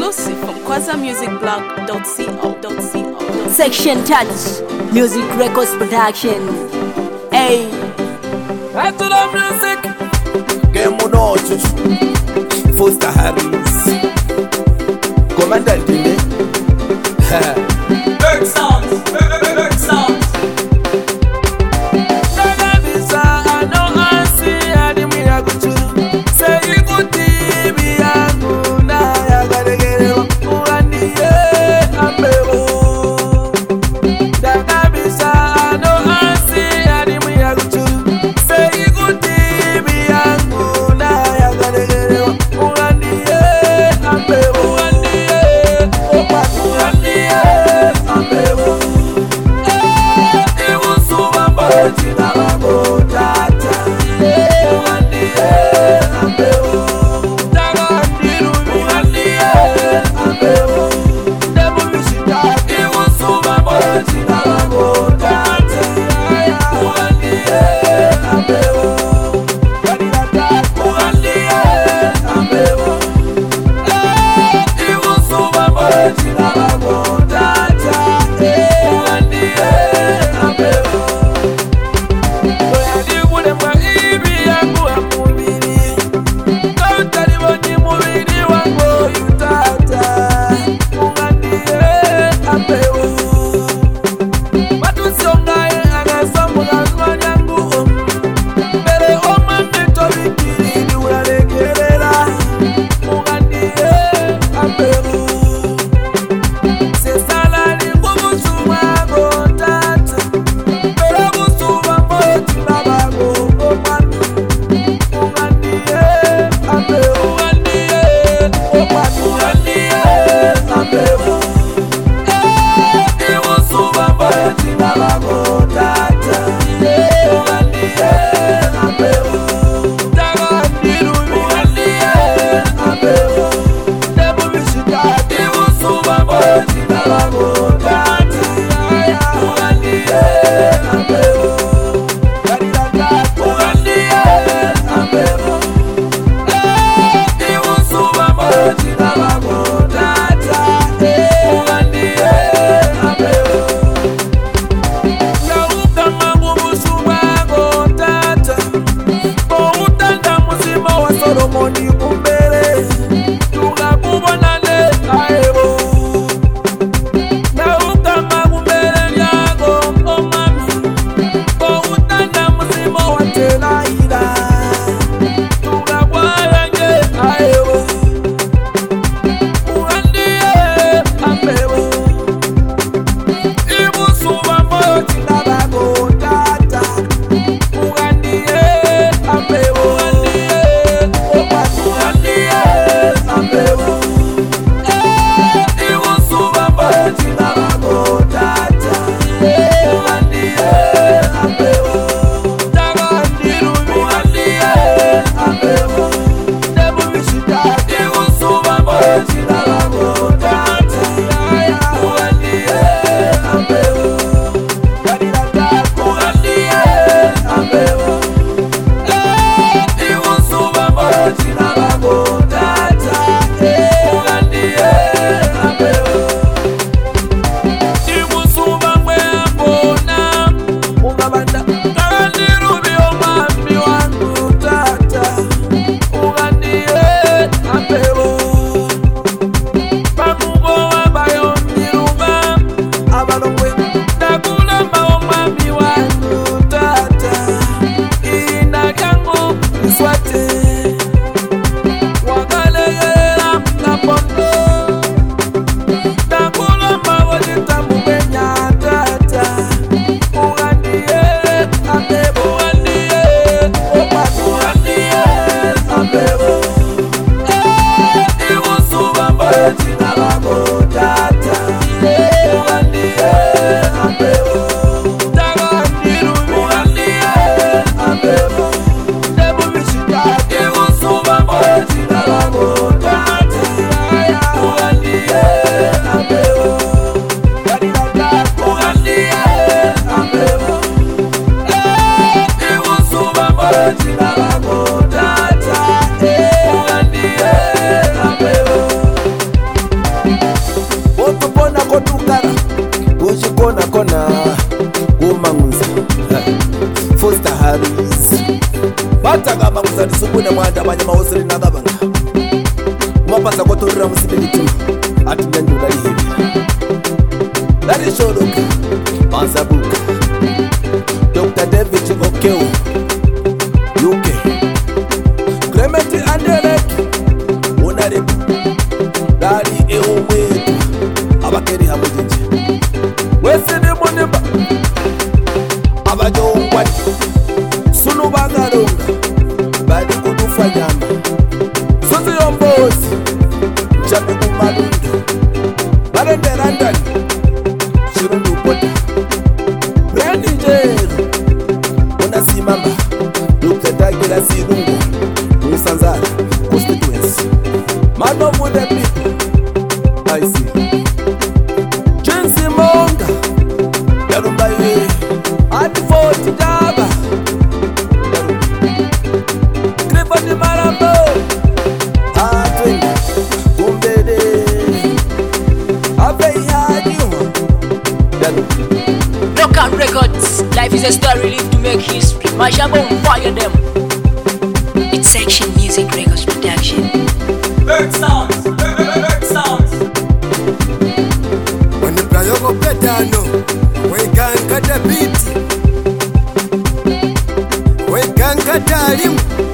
Exclusive from QuasaMusicBlog.co.co. Section Touch Music Records Production. Hey, Back to the music. Game Monocho Foster Harris Commander Dine Big sounds. Big sounds. kune mwanda manyama osiri nakabanga kumapasa kotorera musibilitima ati nyandula lihevira lalisholoka mazabuka Dr. David Okeo UK Clement Anderek Onarek Dali Eomwetu Abakeri Hamujinje Wesini Munimba Abajongwani Sunu Bagalonga Bali Kudufa Nyama Suzi Yombozi Mchabi Kumalundu Balende Randani Shirundu Pota Brandy Jeru Unasimamba Dr. Dagila Sirungu Musanzara Constituency Man of the people I see Jinsi Monga Yarumbaye Adifoti Jaba Kribati Marambo Atwin Kumbede Abei Hadiwa Knockout Records. Life is a story lived to make history. Majabo fire them. It's Section Music Records production. Bird sounds, bird sounds. When the Prayogo Petano, we can cut a beat. We can cut a limb.